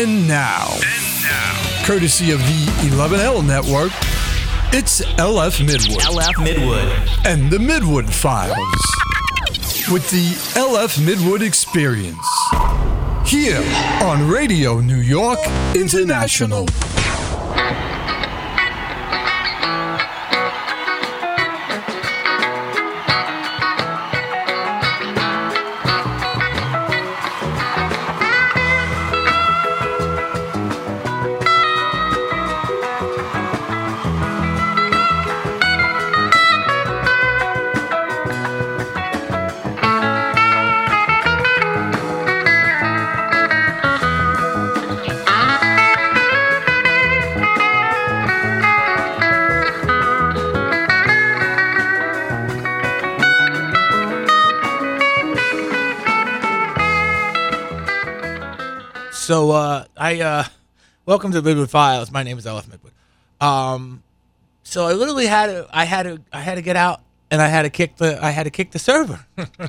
And now, courtesy of the 11L Network, it's LF Midwood. LF Midwood. And the Midwood Files. With the LF Midwood Experience. Here on Radio New York International. So, welcome to the Midwood Files. My name is LF Midwood. So I literally had to get out, and I had to kick the server.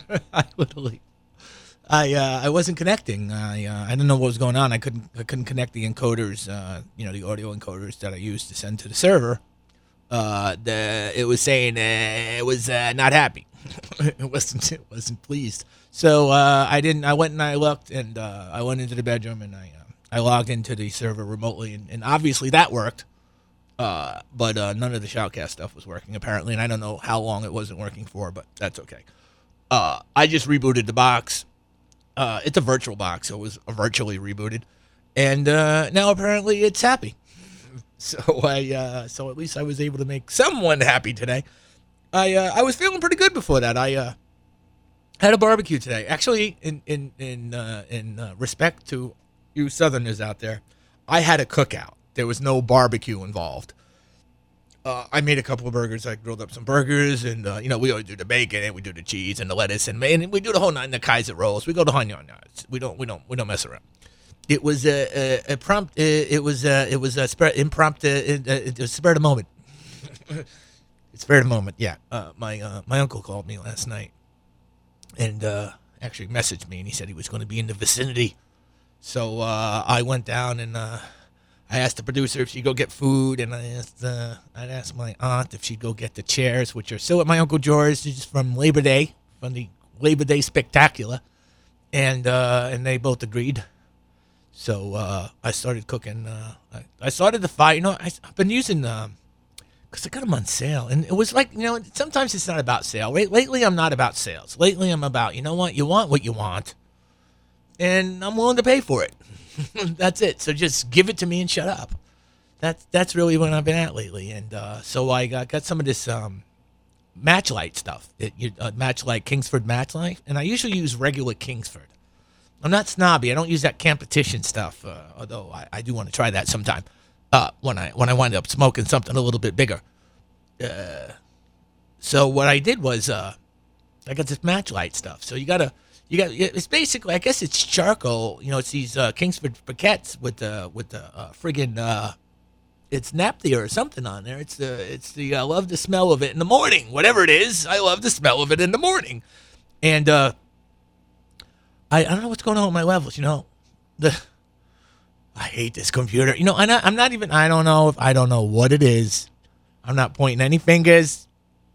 I wasn't connecting. I didn't know what was going on. I couldn't connect the encoders, the audio encoders that I used to send to the server. It was saying it was not happy. It wasn't pleased. So I went and I looked, and I went into the bedroom, and I logged into the server remotely, and obviously that worked. But none of the Shoutcast stuff was working apparently, and I don't know how long it wasn't working for, but that's okay. I just rebooted the box. It's a virtual box, so it was virtually rebooted, and now apparently it's happy. So so at least I was able to make someone happy today. I was feeling pretty good before that. I had a barbecue today. Actually, in respect to you Southerners out there, I had a cookout. There was no barbecue involved. I made a couple of burgers. I grilled up some burgers, and we always do the bacon, and we do the cheese and the lettuce, and we do the whole nine. The Kaiser rolls. We go to Hanyon. We don't mess around. It was a prompt. It was impromptu. It was spur of the moment. It's spur of the moment. Yeah. My uncle called me last night, and actually messaged me, and he said he was going to be in the vicinity. So I went down, and I asked the producer if she'd go get food, and I'd asked my aunt if she'd go get the chairs, which are still at my Uncle George's from Labor Day, from the Labor Day Spectacular, and they both agreed. So I started cooking. I started the fire. I've been using because I got them on sale, and it was like sometimes it's not about sale. Lately, I'm not about sales. Lately, I'm about you want what you want, and I'm willing to pay for it. That's it. So just give it to me and shut up. That's really what I've been at lately. And so I got some of this Matchlight stuff. Matchlight, Kingsford Matchlight, and I usually use regular Kingsford. I'm not snobby. I don't use that competition stuff, although I do want to try that sometime when I wind up smoking something a little bit bigger. So what I did was I got this Matchlight stuff. So it's basically, I guess it's charcoal. It's these Kingsford briquettes with the friggin' it's naphtha or something on there. It's the I love the smell of it in the morning. Whatever it is, I love the smell of it in the morning. And I don't know what's going on with my levels. I hate this computer. I'm not even. I don't know what it is. I'm not pointing any fingers.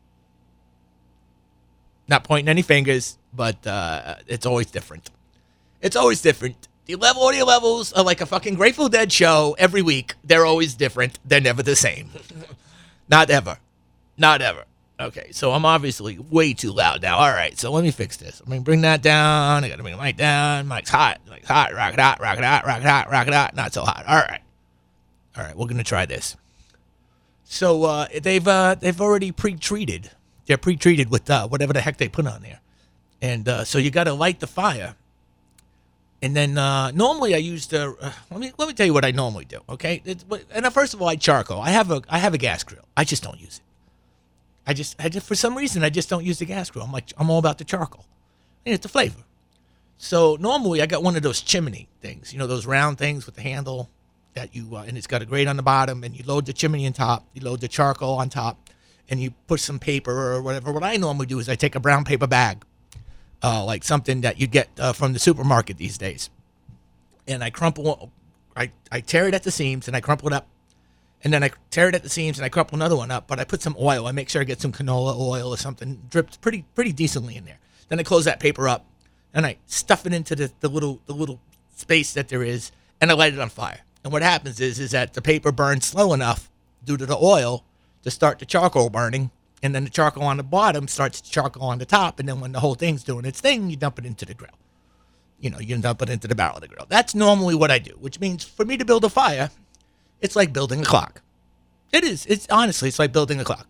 Not pointing any fingers. But it's always different. It's always different. The audio levels are like a fucking Grateful Dead show every week. They're always different. They're never the same. Not ever. Not ever. Okay, so I'm obviously way too loud now. All right, so let me fix this. I'm going to bring that down. I got to bring the mic down. Mic's hot. Mic's hot. Rock it hot. Rock it hot. Rock it hot. Rock it hot. Not so hot. All right. All right, we're going to try this. So they've already pre-treated. They're pre-treated with whatever the heck they put on there. And so you got to light the fire. And then normally I use the let me tell you what I normally do, okay? First of all, I charcoal. I have a gas grill. I just don't use it. I just for some reason I just don't use the gas grill. I'm all about the charcoal. And it's the flavor. So normally I got one of those chimney things, those round things with the handle that you and it's got a grate on the bottom, and you load the chimney on top, you load the charcoal on top, and you put some paper or whatever. What I normally do is I take a brown paper bag, like something that you get from the supermarket these days, and I crumple I tear it at the seams and I crumple it up. And then I tear it at the seams and I crumple another one up. But I put some oil. I make sure I get some canola oil or something dripped pretty decently in there. Then I close that paper up and I stuff it into the little space that there is, and I light it on fire. And what happens is that the paper burns slow enough due to the oil to start the charcoal burning, and then the charcoal on the bottom starts the charcoal on the top, and then when the whole thing's doing its thing, you dump it into the grill. You dump it into the barrel of the grill. That's normally what I do, which means for me to build a fire, it's like building a clock. It is. It's honestly, it's like building a clock.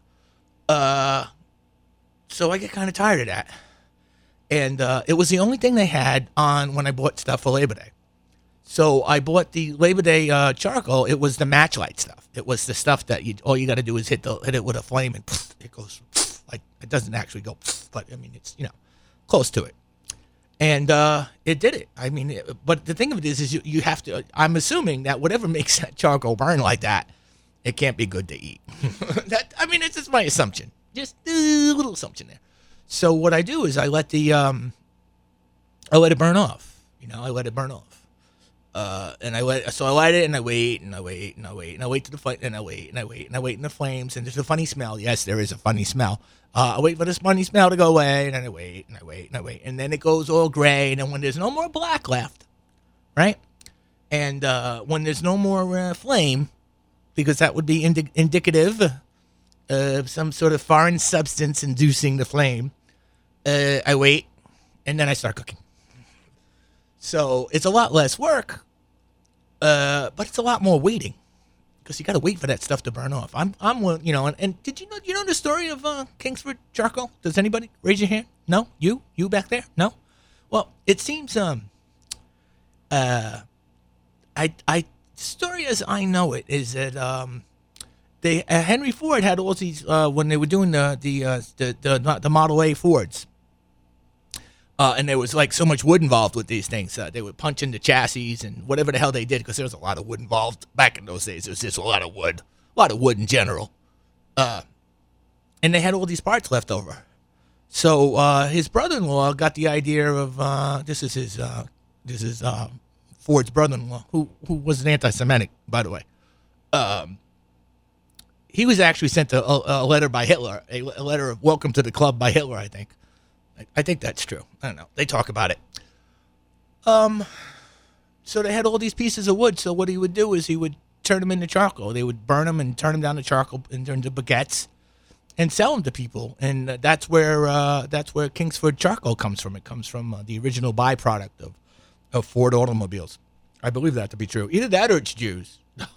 So I get kind of tired of that. And it was the only thing they had on when I bought stuff for Labor Day. So I bought the Labor Day charcoal. It was the match light stuff. It was the stuff that all you got to do is hit it with a flame, and it goes like, it doesn't actually go, but I mean it's close to it. And it did it. I mean, but the thing of it is you have to. I'm assuming that whatever makes that charcoal burn like that, it can't be good to eat. It's just my assumption. Just a little assumption there. So what I do is I let it burn off. I let it burn off. And I light it and I wait and I wait and I wait and I wait to the fight and I wait and I wait and I wait in the flames, and there's a funny smell. Yes, there is a funny smell. I wait for this funny smell to go away, and then I wait and I wait and I wait, and then it goes all gray, and then when there's no more black left, right? And when there's no more flame, because that would be indicative of some sort of foreign substance inducing the flame, I wait, and then I start cooking. So it's a lot less work, but it's a lot more waiting, because you got to wait for that stuff to burn off. And did you know the story of Kingsford charcoal? Does anybody raise your hand? No, you back there? No. Well, it seems story as I know it is that Henry Ford had all these when they were doing the Model A Fords. And there was like so much wood involved with these things. They would punch in the chassis and whatever the hell they did, because there was a lot of wood involved back in those days. There was just a lot of wood in general. And they had all these parts left over. So his brother-in-law got the idea of this is Ford's brother-in-law, who was an anti-Semitic, by the way. He was actually sent a letter by Hitler, a letter of welcome to the club by Hitler, I think. I think that's true. I don't know. They talk about it. So they had all these pieces of wood. So what he would do is he would turn them into charcoal. They would burn them and turn them down to charcoal and turn to baguettes and sell them to people. And that's where Kingsford charcoal comes from. It comes from the original byproduct of Ford automobiles. I believe that to be true. Either that or it's Jews.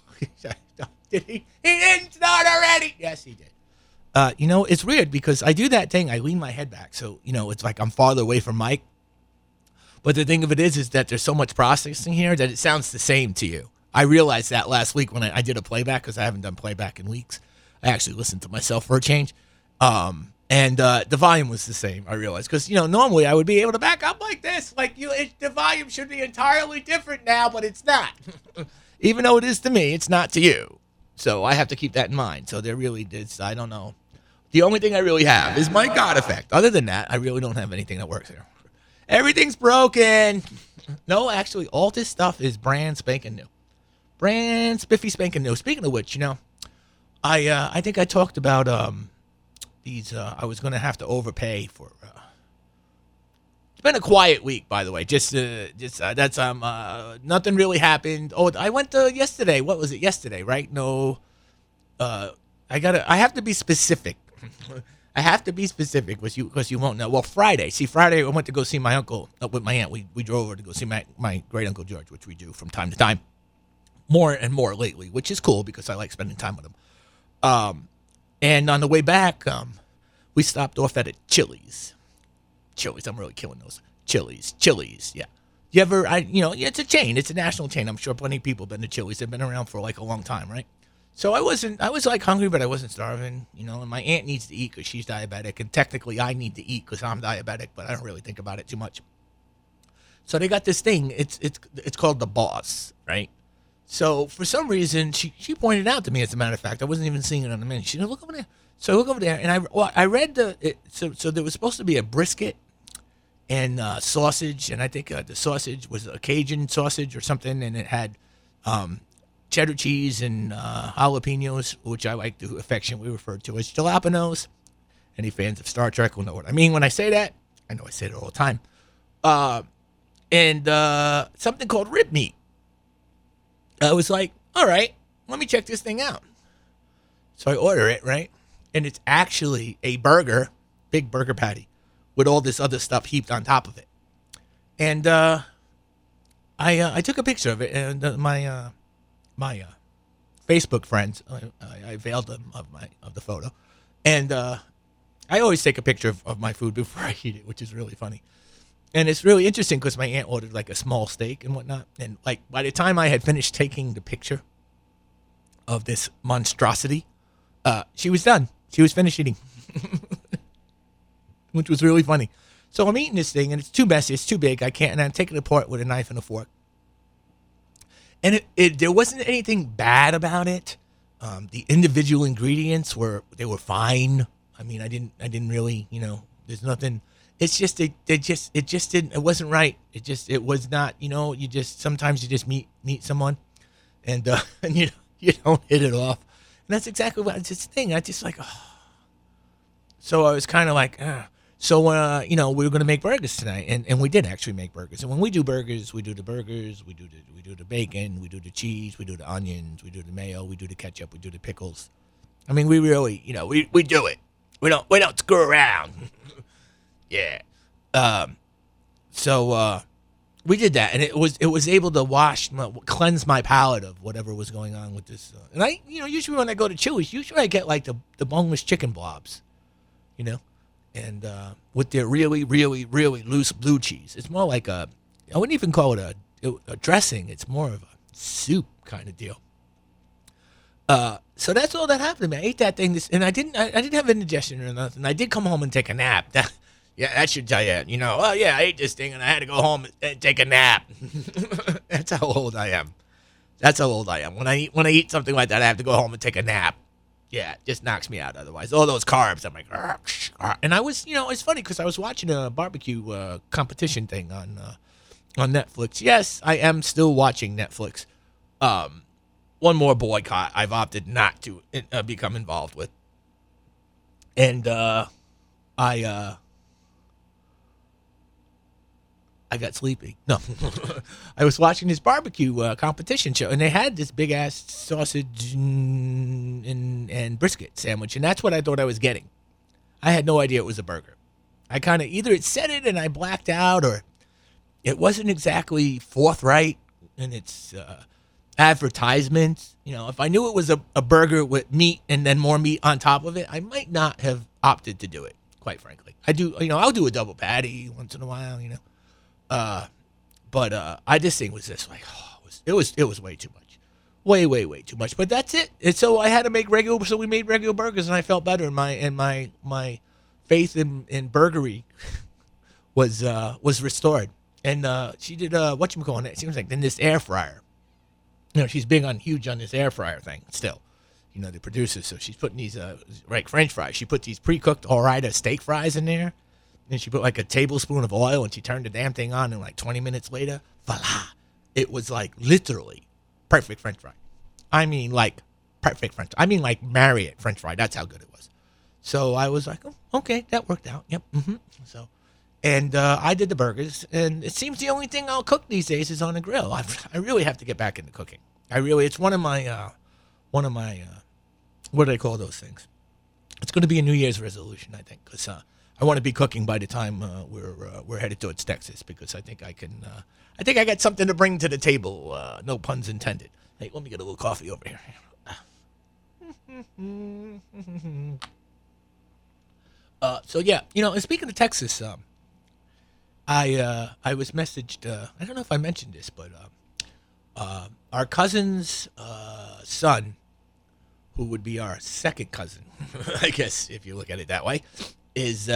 Did he? He didn't start already. Yes, he did. It's weird because I do that thing. I lean my head back. So, it's like I'm farther away from Mike. But the thing of it is that there's so much processing here that it sounds the same to you. I realized that last week when I did a playback, because I haven't done playback in weeks. I actually listened to myself for a change. And the volume was the same, I realized. Because, normally I would be able to back up like this. Like, the volume should be entirely different now, but it's not. Even though it is to me, it's not to you. So I have to keep that in mind. So there really is, I don't know. The only thing I really have is my God effect. Other than that, I really don't have anything that works here. Everything's broken. No, actually, all this stuff is brand spanking new. Brand spiffy spanking new. Speaking of which, I think I talked about these. I was going to have to overpay for. It's been a quiet week, by the way. That's nothing really happened. Oh, I went to yesterday. What was it? Yesterday, right? No. I have to be specific. I have to be specific because you won't know. Well, Friday. See, Friday I went to go see my uncle with my aunt. We drove over to go see my great uncle George, which we do from time to time, more and more lately, which is cool because I like spending time with him. And on the way back, we stopped off at a Chili's. Chili's, I'm really killing those. Chili's, yeah. You ever? It's a chain. It's a national chain. I'm sure plenty of people have been to Chili's. They've been around for like a long time, right? So I was like hungry, but I wasn't starving, and my aunt needs to eat because she's diabetic, and technically I need to eat because I'm diabetic, but I don't really think about it too much. So they got this thing, it's called the Boss, right? So for some reason, she pointed out to me, as a matter of fact, I wasn't even seeing it on the menu. She said, look over there. So I look over there, and I read so there was supposed to be a brisket and sausage, and I think the sausage was a Cajun sausage or something, and it had cheddar cheese and jalapenos, which I like to affectionately refer to as jalapenos. Any fans of Star Trek will know what I mean when I say that. I know I say it all the time. And something called rib meat. I was like, all right, let me check this thing out. So I order it, right? And it's actually a burger, big burger patty, with all this other stuff heaped on top of it. And I took a picture of it, and my Facebook friends, I availed them of the photo, and I always take a picture of my food before I eat it, which is really funny. And it's really interesting because my aunt ordered like a small steak and whatnot, and like by the time I had finished taking the picture of this monstrosity, she was done. She was finished eating, which was really funny. So I'm eating this thing, and it's too messy. It's too big. I can't, and I'm taking it apart with a knife and a fork. And there wasn't anything bad about it. The individual ingredients were fine. I mean, I didn't really, there's nothing. It's just it just didn't. It wasn't right. It was not. Sometimes you just meet someone, and and you don't hit it off. And that's exactly what it's this thing. I just like, oh. So I was kind of like, So, we were going to make burgers tonight, and we did actually make burgers. And when we do burgers, we do the bacon, we do the cheese, we do the onions, we do the mayo, we do the ketchup, we do the pickles. I mean, we really, we do it. We don't screw around. Yeah. So we did that, and it was able to cleanse my palate of whatever was going on with this. And I, usually when I go to Chili's, I get like the boneless chicken blobs, and with their really, really, really loose blue cheese. It's more like I wouldn't even call it a dressing. It's more of a soup kind of deal. So that's all that happened to me. I ate that thing, and I didn't have indigestion or nothing. I did come home and take a nap. That should tell you, I ate this thing and I had to go home and take a nap. That's how old I am. When I eat something like that, I have to go home and take a nap. Yeah, it just knocks me out otherwise. All those carbs, I'm like, and I was, it's funny because I was watching a barbecue competition thing on Netflix. Yes, I am still watching Netflix. One more boycott I've opted not to become involved with. And I got sleepy. No, I was watching this barbecue competition show, and they had this big ass sausage and brisket sandwich, and that's what I thought I was getting. I had no idea it was a burger. I kind of either it said it and I blacked out, or it wasn't exactly forthright in its advertisements. If I knew it was a burger with meat and then more meat on top of it, I might not have opted to do it. Quite frankly, I do. I'll do a double patty once in a while. But I just think it was just like, it was way too much, way too much. But that's it. And so I had to make so we made regular burgers, and I felt better. And my faith in burgery was restored. And she did whatchamacallit. It seems like in this air fryer. She's huge on this air fryer thing still. The producer. So she's putting these French fries. She put these pre-cooked Ore-Ida steak fries in there. And she put like a tablespoon of oil, and she turned the damn thing on, and like 20 minutes later, voila. It was like literally perfect French fry. I mean like perfect French. I mean like Marriott French fry. That's how good it was. So I was like, oh, okay, that worked out. Yep. Mm-hmm. So, and I did the burgers, and it seems the only thing I'll cook these days is on the grill. I really have to get back into cooking. It's one of my what do they call those things? It's going to be a New Year's resolution, I think, because I want to be cooking by the time we're headed towards Texas, because I think I can. I think I got something to bring to the table. No puns intended. Hey, let me get a little coffee over here. So yeah, and speaking of Texas, I was messaged. I don't know if I mentioned this, but our cousin's son, who would be our second cousin, I guess if you look at it that way, is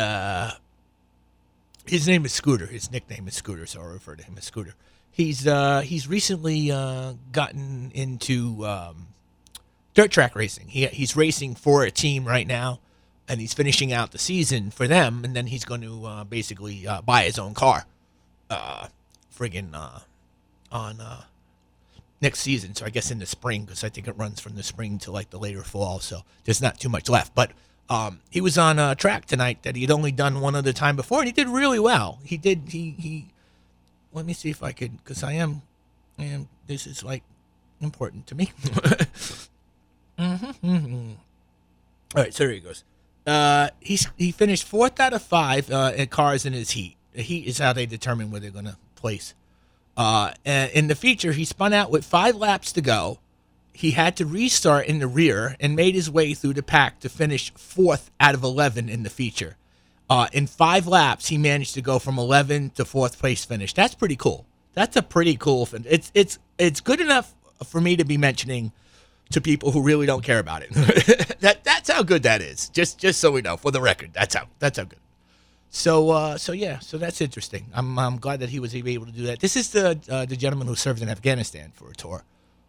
his name is Scooter. His nickname is Scooter, so I'll refer to him as Scooter. He's recently gotten into dirt track racing. He's racing for a team right now, and he's finishing out the season for them, and then he's going to basically buy his own car, on next season. So I guess in the spring, because I think it runs from the spring to like the later fall. So there's not too much left. But he was on a track tonight that he'd only done one other time before, and he did really well. He did. He. Let me see if I could, because I am. This is like important to me. Mm-hmm. All right, so here he goes. He finished 4th out of 5 at cars in his heat. The heat is how they determine where they're going to place. In the feature, he spun out with 5 laps to go. He had to restart in the rear and made his way through the pack to finish 4th out of 11 in the feature. In 5 laps, he managed to go from 11 to 4th place finish. That's pretty cool. That's a pretty cool finish. It's good enough for me to be mentioning to people who really don't care about it. That's how good that is. Just so we know, for the record, that's how good. So that's interesting. I'm glad that he was able to do that. This is the gentleman who served in Afghanistan for a tour,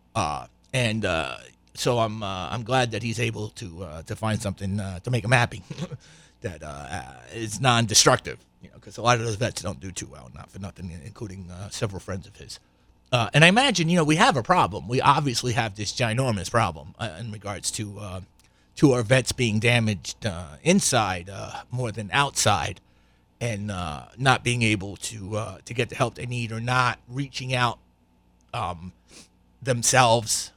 so I'm glad that he's able to find something to make him happy that is non-destructive. Because a lot of those vets don't do too well, not for nothing, including several friends of his. And I imagine, we have a problem. We obviously have this ginormous problem in regards to our vets being damaged inside more than outside, and not being able to get the help they need, or not reaching out themselves,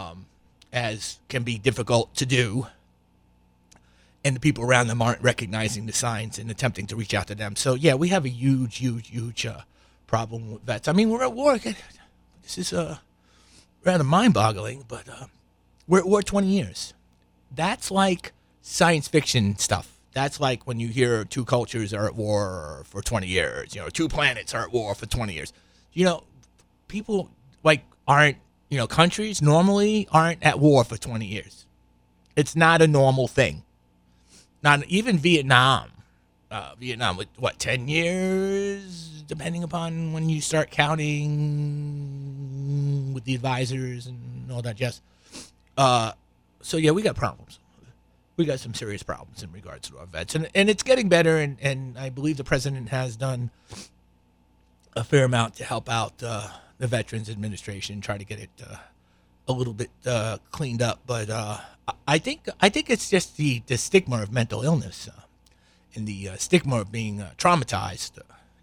as can be difficult to do. And the people around them aren't recognizing the signs and attempting to reach out to them. So, yeah, we have a huge problem with vets. I mean, we're at war. This is rather mind-boggling, but we're at war 20 years. That's like science fiction stuff. That's like when you hear 2 cultures are at war for 20 years. 2 planets are at war for 20 years. People aren't, countries normally aren't at war for 20 years. It's not a normal thing. Not even Vietnam. Vietnam with 10 years, depending upon when you start counting with the advisors and all that jazz. So yeah, we got problems. We got some serious problems in regards to our vets, and it's getting better. And I believe the president has done a fair amount to help out the Veterans Administration, try to get it a little bit cleaned up. But I think it's just the stigma of mental illness, and the stigma of being traumatized,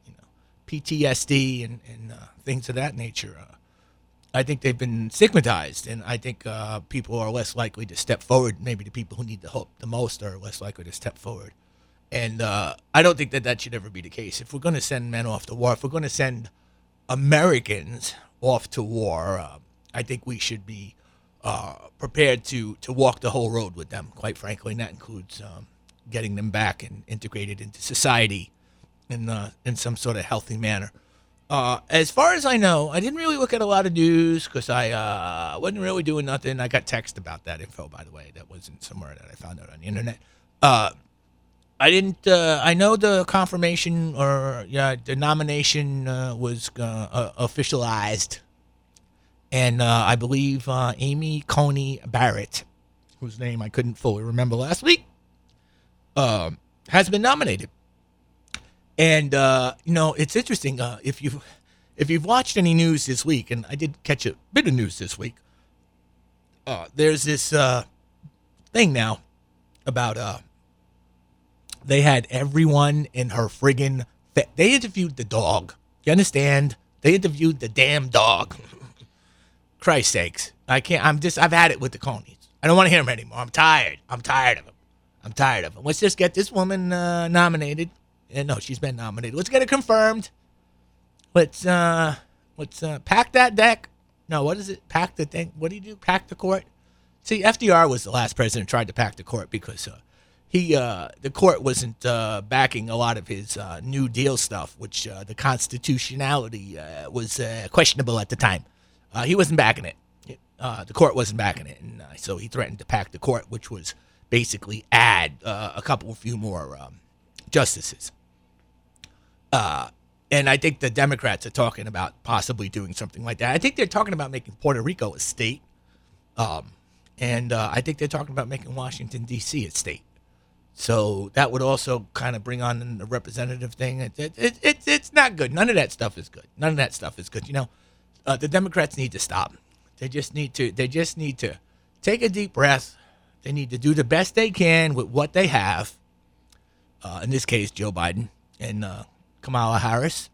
PTSD and things of that nature. I think they've been stigmatized, and I think people are less likely to step forward. Maybe the people who need the help the most are less likely to step forward. And I don't think that should ever be the case. If we're going to send men off to war, if we're going to send Americans off to war, I think we should be prepared to walk the whole road with them, quite frankly, and that includes getting them back and integrated into society in some sort of healthy manner. As far as I know, I didn't really look at a lot of news because I wasn't really doing nothing. I got text about that info, by the way. That wasn't somewhere that I found out on the internet. I didn't. I know the confirmation or the nomination was officialized, and I believe Amy Coney Barrett, whose name I couldn't fully remember last week, has been nominated. And it's interesting. If you've watched any news this week, and I did catch a bit of news this week, there's this thing now about they had everyone in her friggin' they interviewed the dog. You understand? They interviewed the damn dog. Christ sakes. I've had it with the Coneys. I don't want to hear them anymore. I'm tired of them. Let's just get this woman nominated. And no, she's been nominated. Let's get it confirmed. Let's pack that deck. No, what is it? Pack the thing. What do you do? Pack the court? See, FDR was the last president who tried to pack the court because the court wasn't backing a lot of his New Deal stuff, which the constitutionality was questionable at the time. He wasn't backing it. The court wasn't backing it, and so he threatened to pack the court, which was basically add a few more justices. And I think the Democrats are talking about possibly doing something like that. I think they're talking about making Puerto Rico a state. And I think they're talking about making Washington, D.C. a state. So that would also kind of bring on the representative thing. It's not good. None of that stuff is good. The Democrats need to stop. They just need to take a deep breath. They need to do the best they can with what they have. In this case, Joe Biden and Kamala Harris.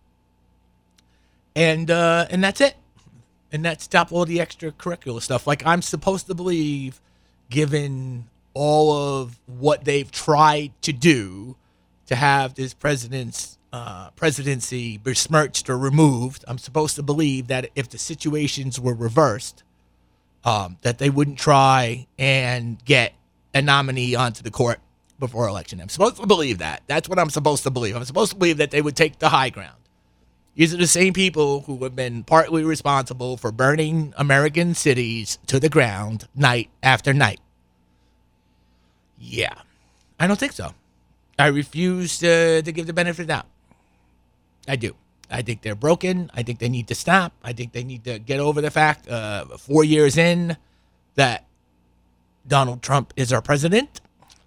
And that's it. And that stop all the extracurricular stuff. Like, I'm supposed to believe, given all of what they've tried to do to have this presidency besmirched or removed, I'm supposed to believe that if the situations were reversed, that they wouldn't try and get a nominee onto the court before election. I'm supposed to believe that. That's what I'm supposed to believe. I'm supposed to believe that they would take the high ground. These are the same people who have been partly responsible for burning American cities to the ground night after night. Yeah, I don't think so. I refuse to give the benefit of the doubt. I do. I think they're broken. I think they need to stop. I think they need to get over the fact, 4 years in, that Donald Trump is our president.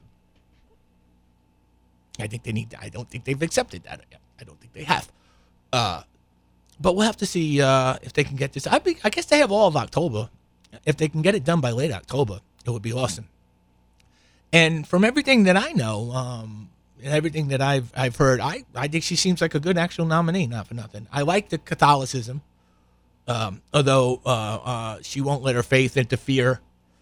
I think they need to. I don't think they've accepted that. I don't think they have. But we'll have to see if they can get this. I guess they have all of October. If they can get it done by late October, it would be awesome. And from everything that I know, and everything that I've heard, I think she seems like a good actual nominee. Not for nothing. I like the Catholicism, although she won't let her faith interfere.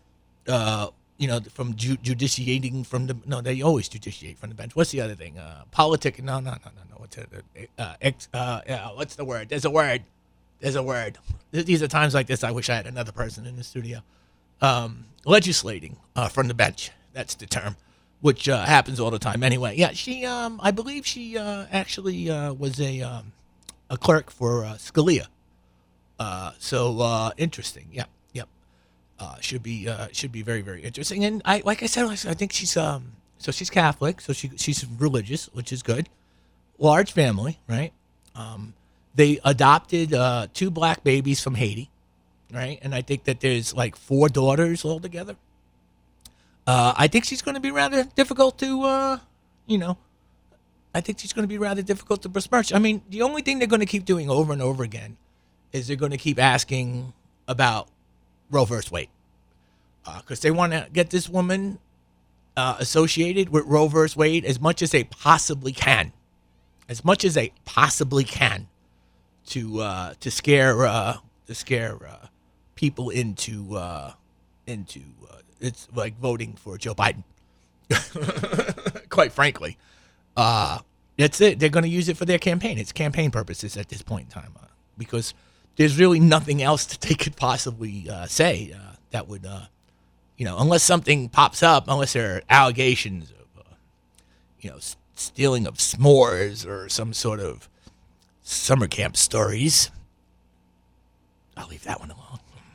From judiciating from the. No, they always judiciate from the bench. What's the other thing? Politic. No. What's the word? There's a word. These are times like this. I wish I had another person in the studio. Legislating from the bench. That's the term, which happens all the time. Anyway, yeah, she. I believe she actually was a clerk for Scalia. So interesting. Yeah. Should be very, very interesting. And I think she's so she's Catholic, so she's religious, which is good. Large family, right? They adopted 2 black babies from Haiti, right? And I think that there's like 4 daughters altogether. I think she's going to be rather difficult to, I think she's going to be rather difficult to besmirch. I mean, the only thing they're going to keep doing over and over again is they're going to keep asking about Roe versus Wade, because they want to get this woman associated with Roe versus Wade as much as they possibly can, to scare people into it's like voting for Joe Biden. Quite frankly, that's it. They're going to use it for their campaign. It's campaign purposes at this point in time, because there's really nothing else that they could possibly say that would, unless something pops up, unless there are allegations of, stealing of s'mores or some sort of summer camp stories. I'll leave that one alone.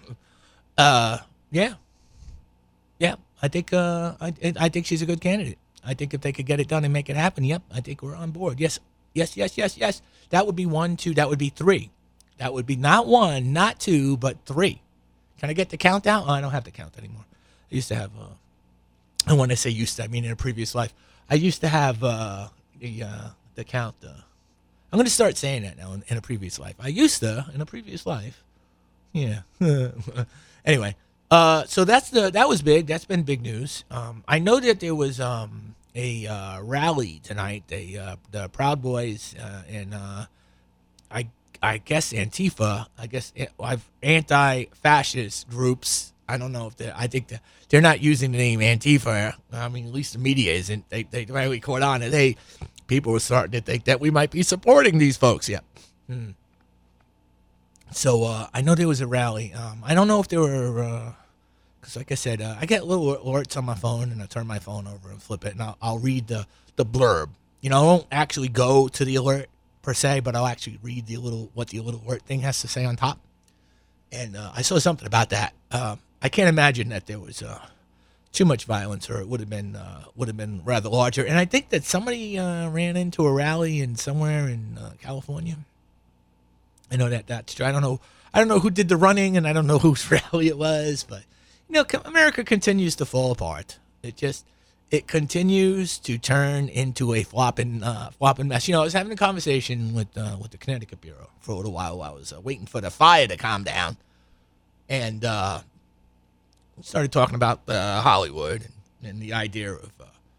Yeah. I think she's a good candidate. I think if they could get it done and make it happen, yep, I think we're on board. Yes. That would be 1, 2. That would be 3. That would be not 1, not 2, but 3. Can I get the countdown? Oh, I don't have the count anymore. I used to have, and when I say used to, I mean in a previous life. I used to have the count. I'm going to start saying that now in a previous life. I used to, in a previous life. Yeah. Anyway, so that was big. That's been big news. I know that there was a rally tonight. The Proud Boys and I guess Antifa, anti-fascist groups. I don't know if I think they're not using the name Antifa. I mean, at least the media isn't. They finally caught on, and people were starting to think that we might be supporting these folks. Yeah. So I know there was a rally. I don't know if there were, because like I said, I get little alerts on my phone, and I turn my phone over and flip it, and I'll read the blurb. I won't actually go to the alert per se, but I'll actually read what the little alert thing has to say on top. And I saw something about that. I can't imagine that there was too much violence, or it would have been rather larger. And I think that somebody ran into a rally somewhere in California. I know that's true. I don't know who did the running, and I don't know whose rally it was, but America continues to fall apart. It continues to turn into a flopping mess. I was having a conversation with the Connecticut Bureau for a little while. I was waiting for the fire to calm down, and started talking about Hollywood and the idea of,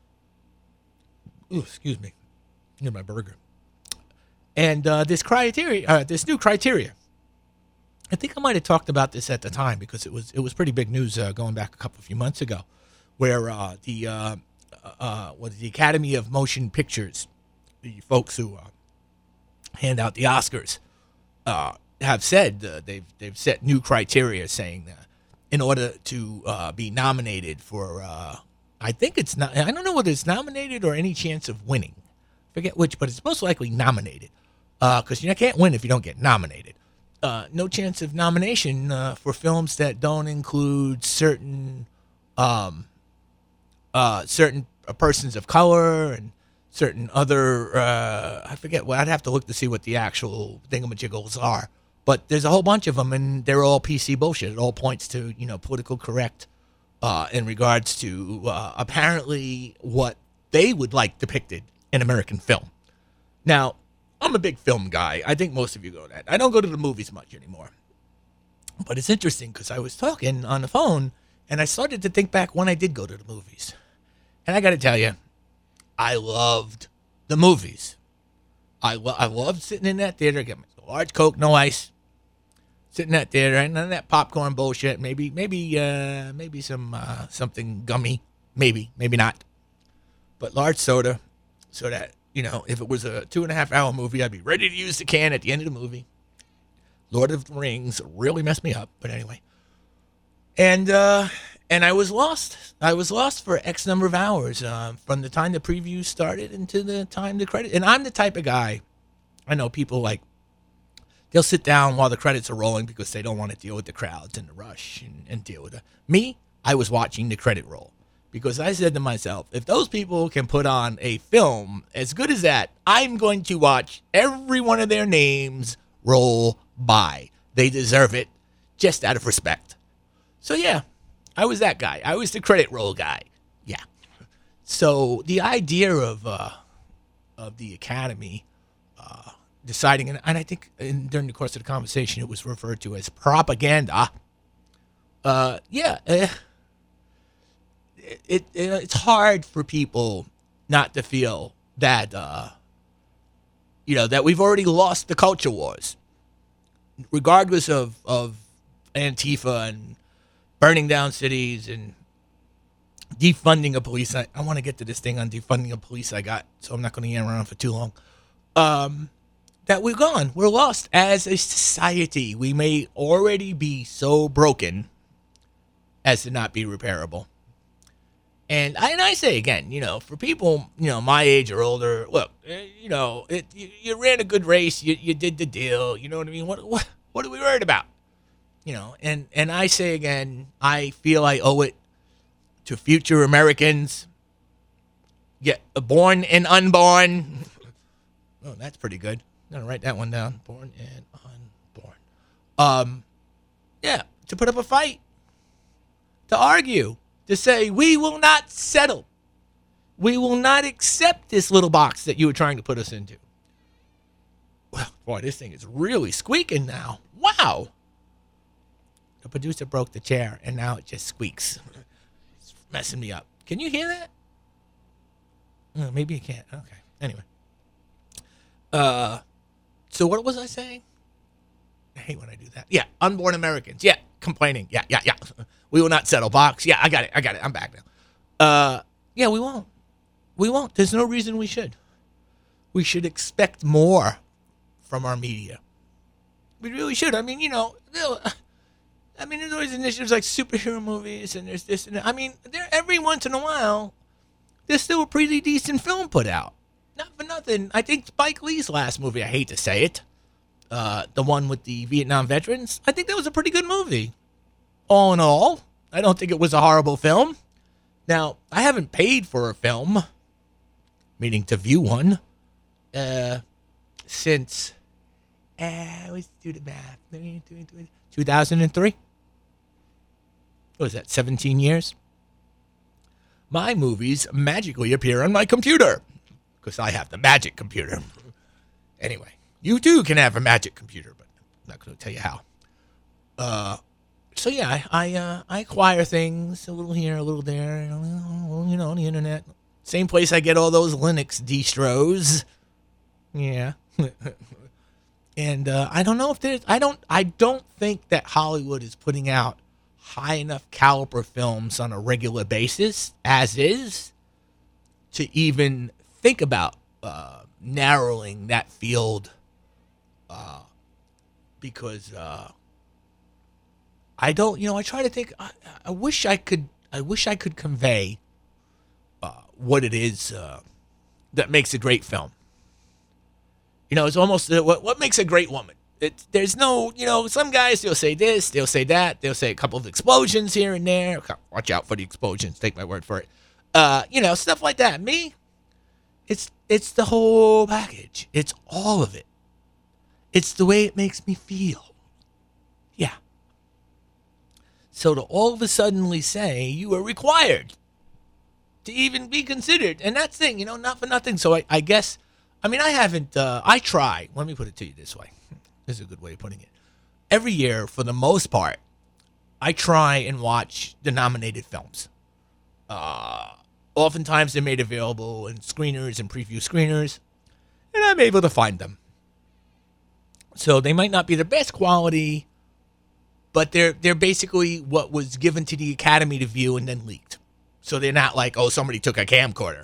excuse me, near my burger, and this new criteria. I think I might have talked about this at the time because it was pretty big news going back a few months ago, where the Academy of Motion Pictures, the folks who hand out the Oscars, have said they've set new criteria, saying that in order to be nominated for, I think it's not, I don't know whether it's nominated or any chance of winning, forget which, but it's most likely nominated, because you can't win if you don't get nominated. No chance of nomination for films that don't include certain persons of color and certain other, I forget, well, I'd have to look to see what the actual thingamajiggles are. But there's a whole bunch of them, and they're all PC bullshit. It all points to, political correct in regards to apparently what they would like depicted in American film. Now, I'm a big film guy. I think most of you go to that. I don't go to the movies much anymore. But it's interesting because I was talking on the phone, and I started to think back when I did go to the movies. And I got to tell you, I loved the movies. I loved sitting in that theater, getting a large Coke, no ice, sitting in that theater, and none of that popcorn bullshit. Maybe some something gummy, maybe not, but large soda, so that if it was a 2.5-hour movie, I'd be ready to use the can at the end of the movie. Lord of the Rings really messed me up, but anyway. And I was lost. I was lost for X number of hours from the time the preview started until the time the credit. And I'm the type of guy, I know people they'll sit down while the credits are rolling because they don't want to deal with the crowds and the rush and deal with it. Me, I was watching the credit roll because I said to myself, if those people can put on a film as good as that, I'm going to watch every one of their names roll by. They deserve it just out of respect. So yeah, I was that guy. I was the credit roll guy. Yeah. So the idea of the Academy deciding, and I think during the course of the conversation it was referred to as propaganda. It's hard for people not to feel that that we've already lost the culture wars, regardless of Antifa and burning down cities and defunding of police. I want to get to this thing on defunding of police so I'm not going to hang around for too long. That we're gone. We're lost as a society. We may already be so broken as to not be repairable. And I say again, for people, my age or older, look, you ran a good race. You did the deal. You know what I mean? What are we worried about? And I say again, I feel I owe it to future Americans, born and unborn. Oh, that's pretty good. I'm going to write that one down. Born and unborn. To put up a fight, to argue, to say, we will not settle. We will not accept this little box that you were trying to put us into. Well, boy, this thing is really squeaking now. Wow. The producer broke the chair, and now it just squeaks. It's messing me up. Can you hear that? Maybe you can't. Okay. Anyway. So what was I saying? I hate when I do that. Yeah, unborn Americans. Yeah, complaining. Yeah. We will not settle box. Yeah, I got it. I'm back now. Yeah, we won't. We won't. There's no reason we should. We should expect more from our media. We really should. I mean, there's always initiatives like superhero movies, and there's this and that. I mean, every once in a while, there's still a pretty decent film put out. Not for nothing. I think Spike Lee's last movie, I hate to say it, the one with the Vietnam veterans, I think that was a pretty good movie. All in all, I don't think it was a horrible film. Now, I haven't paid for a film, meaning to view one, since, let's do the math, 2003? What was that, 17 years? My movies magically appear on my computer, because I have the magic computer. Anyway, you too can have a magic computer, but I'm not going to tell you how. So yeah, I acquire things a little here, a little there, on the internet. Same place I get all those Linux distros. Yeah. And I don't know if there's I don't think that Hollywood is putting out high enough caliber films on a regular basis as is to even think about narrowing that field, because I don't, I try to think. I wish I could convey what it is that makes a great film. It's almost what makes a great woman. There's no, some guys, they'll say this, they'll say that, they'll say a couple of explosions here and there. Watch out for the explosions. Take my word for it. Stuff like that. Me, it's the whole package. It's all of it. It's the way it makes me feel. Yeah. So to all of a suddenly say you are required to even be considered, and that's the thing, not for nothing. So I guess, I haven't, I try, let me put it to you this way. This is a good way of putting it. Every year, for the most part, I try and watch the nominated films. Oftentimes they're made available in screeners and preview screeners, and I'm able to find them. So they might not be the best quality, but they're basically what was given to the Academy to view and then leaked. So they're not like, somebody took a camcorder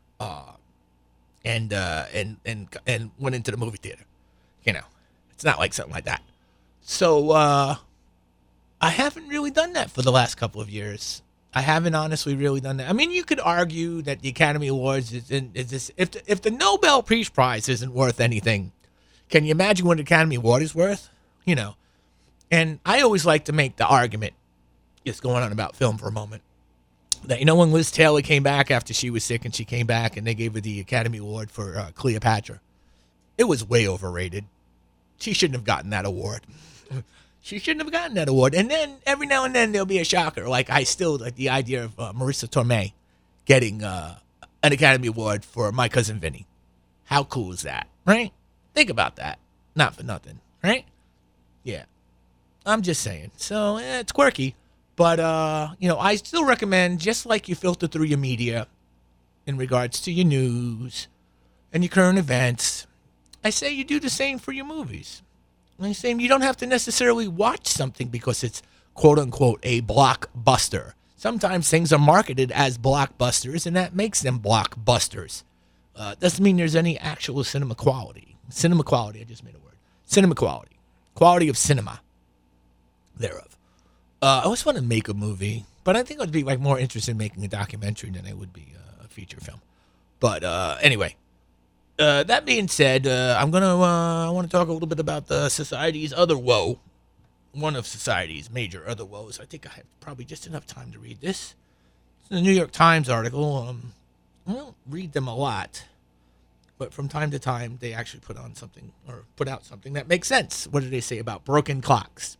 and went into the movie theater. It's not like something like that. So I haven't really done that for the last couple of years. I haven't honestly really done that. You could argue that the Academy Awards is this. If the Nobel Peace Prize isn't worth anything, can you imagine what an Academy Award is worth? And I always like to make the argument, just going on about film for a moment, that when Liz Taylor came back after she was sick and she came back and they gave her the Academy Award for Cleopatra, it was way overrated. She shouldn't have gotten that award. She shouldn't have gotten that award. And then every now and then there'll be a shocker. Like I still like the idea of Marissa Tomei getting an Academy Award for My Cousin Vinny. How cool is that, right? Think about that. Not for nothing, right? Yeah. I'm just saying. So it's quirky. But, I still recommend, just like you filter through your media in regards to your news and your current events, I say you do the same for your movies. I'm saying you don't have to necessarily watch something because it's quote-unquote a blockbuster. Sometimes things are marketed as blockbusters, and that makes them blockbusters. Doesn't mean there's any actual cinema quality. Cinema quality, I just made a word. Cinema quality. Quality of cinema thereof. I always want to make a movie, but I think I'd be more interested in making a documentary than I would be a feature film. But anyway, that being said, I want to talk a little bit about the society's other woe. One of society's major other woes. I think I have probably just enough time to read this. It's a New York Times article. I don't read them a lot, but from time to time they actually put out something that makes sense. What do they say about broken clocks?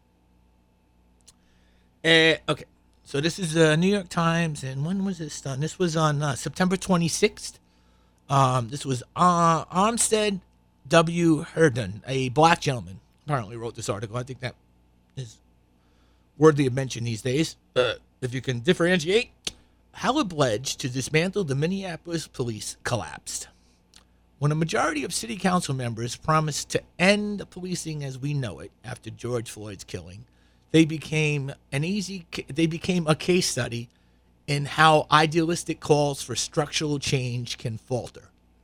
Okay, so this is New York Times, and when was this done? This was on September 26th. This was Armstead W. Herndon, a black gentleman, apparently wrote this article. I think that is worthy of mention these days. If you can differentiate, how a pledge to dismantle the Minneapolis police collapsed. When a majority of city council members promised to end policing as we know it after George Floyd's killing, they became a case study in how idealistic calls for structural change can falter.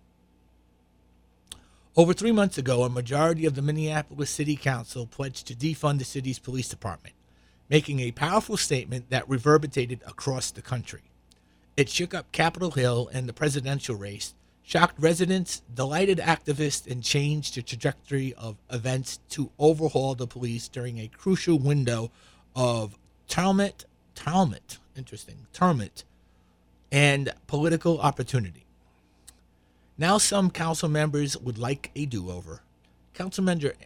Over 3 months ago, a majority of the Minneapolis City Council pledged to defund the city's police department, making a powerful statement that reverberated across the country. It shook up Capitol Hill and the presidential race, shocked residents, delighted activists, and changed the trajectory of events to overhaul the police during a crucial window of tumult, and political opportunity. Now some council members would like a do-over. Councilor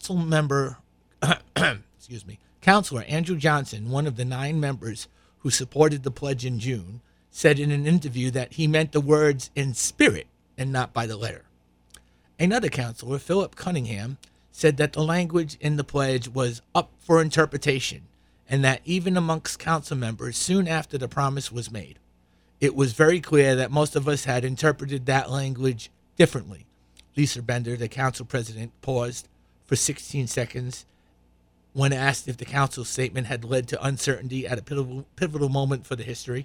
Andrew Johnson, one of the 9 members who supported the pledge in June, said in an interview that he meant the words in spirit and not by the letter. Another councilor, Philip Cunningham, said that the language in the pledge was up for interpretation and that even amongst council members soon after the promise was made, it was very clear that most of us had interpreted that language differently. Lisa Bender, the council president, paused for 16 seconds when asked if the council's statement had led to uncertainty at a pivotal moment for the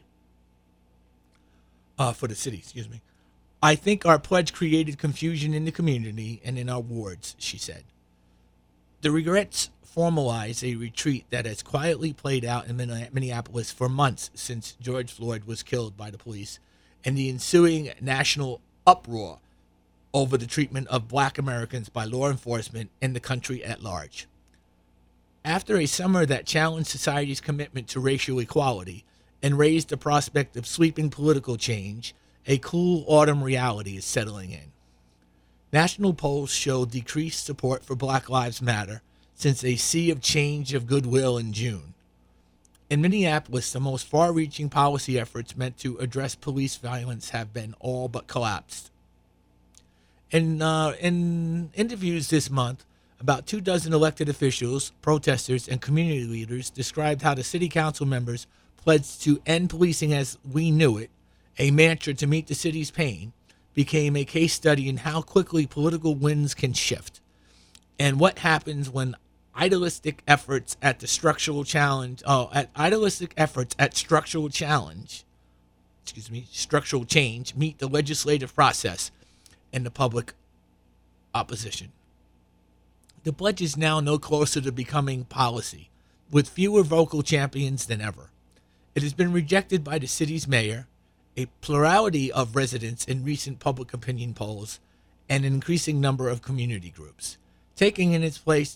city, excuse me. I think our pledge created confusion in the community and in our wards, she said. The regrets formalize a retreat that has quietly played out in Minneapolis for months since George Floyd was killed by the police, and the ensuing national uproar over the treatment of black Americans by law enforcement and the country at large. After a summer that challenged society's commitment to racial equality and raised the prospect of sweeping political change, a cool autumn reality is settling in. National polls show decreased support for Black Lives Matter since a sea of change of goodwill in June. In Minneapolis, the most far-reaching policy efforts meant to address police violence have been all but collapsed. In interviews this month, about 24 elected officials, protesters, and community leaders described how the city council members pledged to end policing as we knew it, a mantra to meet the city's pain, became a case study in how quickly political winds can shift and what happens when idealistic efforts at structural change meet the legislative process and the public opposition. The pledge is now no closer to becoming policy, with fewer vocal champions than ever. It has been rejected by the city's mayor, a plurality of residents in recent public opinion polls, and an increasing number of community groups. Taking its place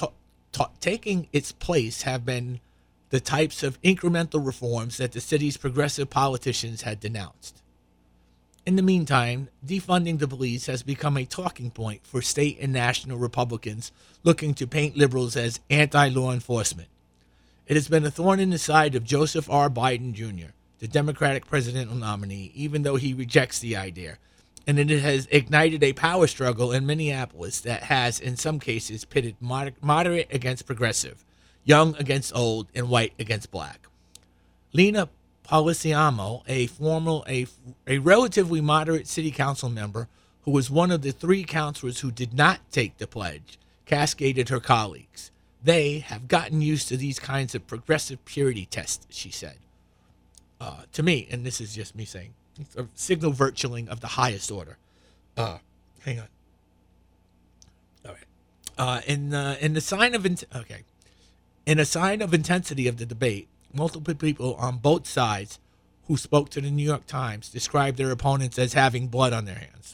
have been the types of incremental reforms that the city's progressive politicians had denounced. In the meantime, defunding the police has become a talking point for state and national Republicans looking to paint liberals as anti-law enforcement. It has been a thorn in the side of Joseph R. Biden Jr., the Democratic presidential nominee, even though he rejects the idea, and it has ignited a power struggle in Minneapolis that has, in some cases, pitted moderate against progressive, young against old, and white against black. Lena Policiamo, a relatively moderate city council member who was one of the 3 councilors who did not take the pledge, cascaded her colleagues. They have gotten used to these kinds of progressive purity tests, she said. To me, and this is just me saying, it's a signal virtuing of the highest order. Hang on. All right. In a sign of intensity of the debate, multiple people on both sides who spoke to the New York Times described their opponents as having blood on their hands.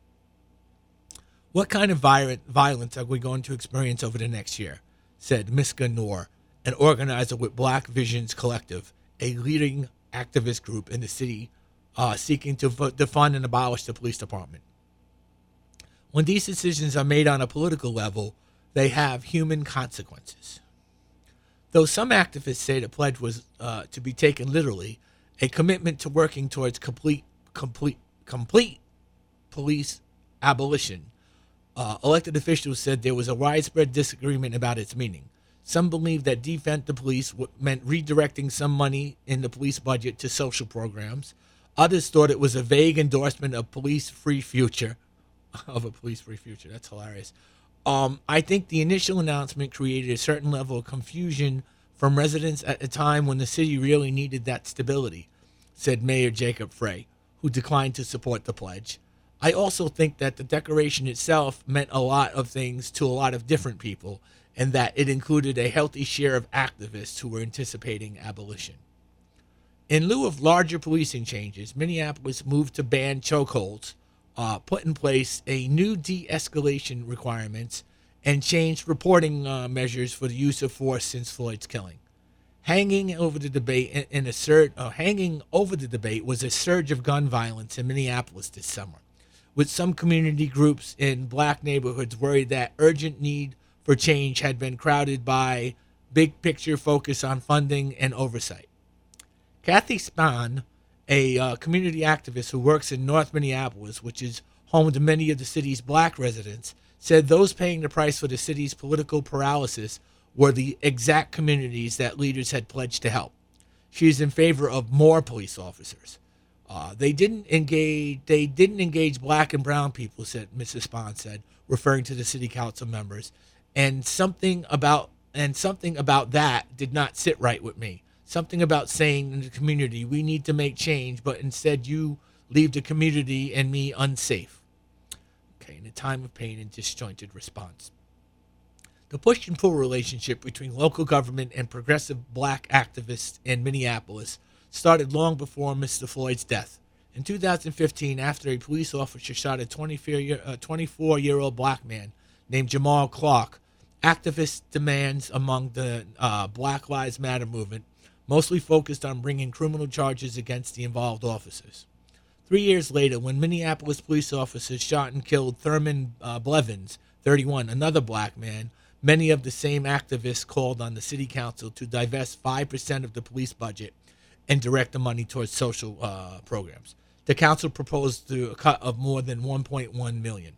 What kind of violence are we going to experience over the next year? Said Miska Noor, an organizer with Black Visions Collective, a leading activist group in the city seeking to defund and abolish the police department. When these decisions are made on a political level, they have human consequences. Though some activists say the pledge was to be taken literally, a commitment to working towards complete police abolition, elected officials said there was a widespread disagreement about its meaning. Some believed that defund the police meant redirecting some money in the police budget to social programs. Others thought it was a vague endorsement of police-free future. That's hilarious. I think the initial announcement created a certain level of confusion from residents at a time when the city really needed that stability, said Mayor Jacob Frey, who declined to support the pledge. I also think that the declaration itself meant a lot of things to a lot of different people, and that it included a healthy share of activists who were anticipating abolition. In lieu of larger policing changes, Minneapolis moved to ban chokeholds, put in place a new de-escalation requirements, and changed reporting measures for the use of force since Floyd's killing. Hanging over the debate was a surge of gun violence in Minneapolis this summer, with some community groups in black neighborhoods worried that urgent need for change had been crowded by big picture focus on funding and oversight. Kathy Spahn, a community activist who works in North Minneapolis, which is home to many of the city's black residents, said those paying the price for the city's political paralysis were the exact communities that leaders had pledged to help. She is in favor of more police officers. They didn't engage black and brown people, said Mrs. Spahn said, referring to the city council members, and something about that did not sit right with me. Something about saying in the community, we need to make change, but instead you leave the community and me unsafe. Okay, in a time of pain and disjointed response. The push and pull relationship between local government and progressive black activists in Minneapolis started long before Mr. Floyd's death. In 2015, after a police officer shot a 24-year-old black man named Jamal Clark, activist demands among the Black Lives Matter movement mostly focused on bringing criminal charges against the involved officers. 3 years later, when Minneapolis police officers shot and killed Thurman Blevins, 31, another black man, many of the same activists called on the city council to divest 5% of the police budget and direct the money towards social programs. The council proposed a cut of more than $1.1 million.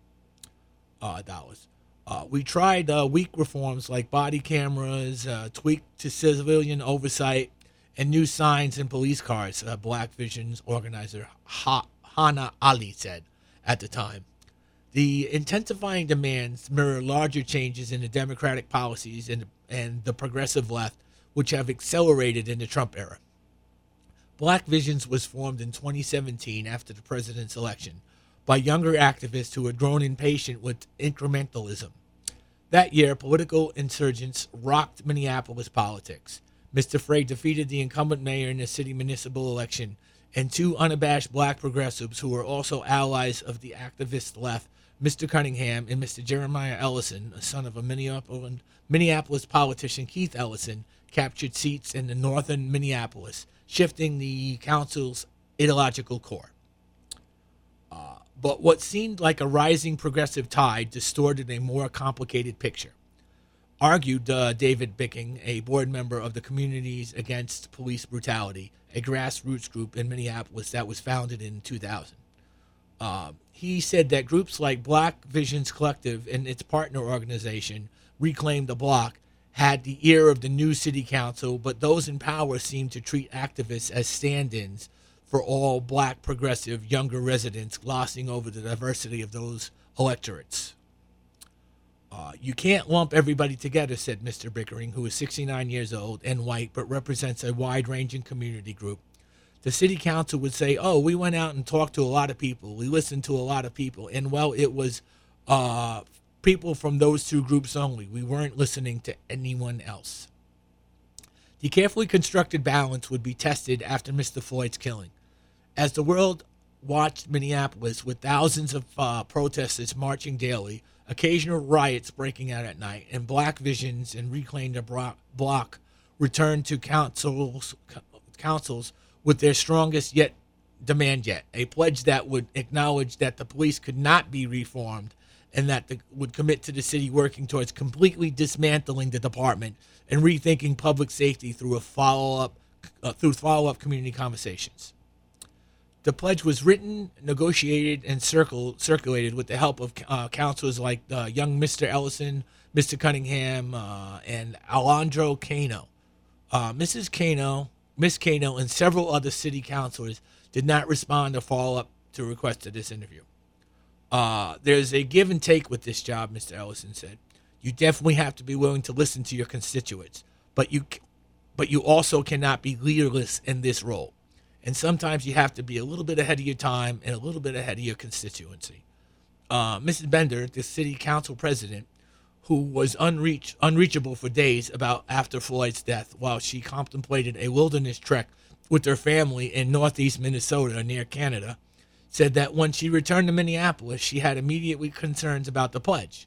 We tried weak reforms like body cameras, tweak to civilian oversight, and new signs in police cars, Black Visions organizer Hana Ali said at the time. The intensifying demands mirror larger changes in the Democratic policies and the progressive left, which have accelerated in the Trump era. Black Visions was formed in 2017 after the president's election by younger activists who had grown impatient with incrementalism. That year, political insurgents rocked Minneapolis politics. Mr. Frey defeated the incumbent mayor in the city municipal election, and two unabashed black progressives who were also allies of the activist left, Mr. Cunningham and Mr. Jeremiah Ellison, a son of a Minneapolis politician, Keith Ellison, captured seats in the northern Minneapolis, shifting the council's ideological core. But what seemed like a rising progressive tide distorted a more complicated picture, argued David Bicking, a board member of the Communities Against Police Brutality, a grassroots group in Minneapolis that was founded in 2000. He said that groups like Black Visions Collective and its partner organization, Reclaim the Block, had the ear of the new city council, but those in power seemed to treat activists as stand-ins for all black progressive younger residents, glossing over the diversity of those electorates. You can't lump everybody together, said Mr. Bickering, who is 69 years old and white, but represents a wide-ranging community group. The city council would say, oh, we went out and talked to a lot of people. We listened to a lot of people. And, well, it was people from those two groups only. We weren't listening to anyone else. The carefully constructed balance would be tested after Mr. Floyd's killing. As the world watched Minneapolis with thousands of protesters marching daily, occasional riots breaking out at night, and Black Visions and Reclaim the Block returned to councils with their strongest demand yet, a pledge that would acknowledge that the police could not be reformed and that would commit to the city working towards completely dismantling the department and rethinking public safety through follow-up community conversations. The pledge was written, negotiated, and circulated with the help of counselors like young Mr. Ellison, Mr. Cunningham, and Alondro Cano. Miss Cano, and several other city councilors did not respond or follow up to requests of this interview. There's a give and take with this job, Mr. Ellison said. You definitely have to be willing to listen to your constituents, but you also cannot be leaderless in this role. And sometimes you have to be a little bit ahead of your time and a little bit ahead of your constituency. Mrs. Bender, the city council president, who was unreachable for days after Floyd's death while she contemplated a wilderness trek with her family in northeast Minnesota near Canada, said that when she returned to Minneapolis, she had immediately concerns about the pledge.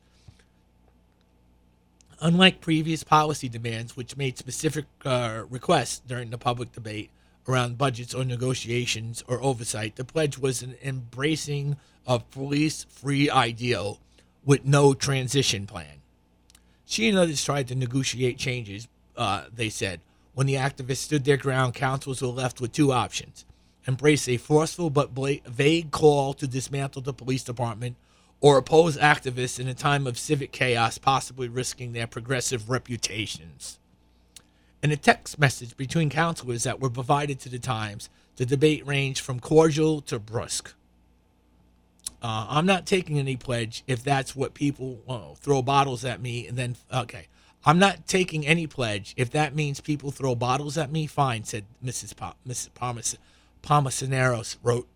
Unlike previous policy demands, which made specific requests during the public debate around budgets or negotiations or oversight, the pledge was an embracing of police-free ideal with no transition plan. She and others tried to negotiate changes, they said. When the activists stood their ground, councils were left with two options: embrace a forceful but vague call to dismantle the police department, or oppose activists in a time of civic chaos, possibly risking their progressive reputations. In a text message between counselors that were provided to the Times, the debate ranged from cordial to brusque. I'm not taking any pledge if that's what people throw bottles at me and then, okay. I'm not taking any pledge if that means people throw bottles at me, fine, said Mrs. Palmacineros wrote.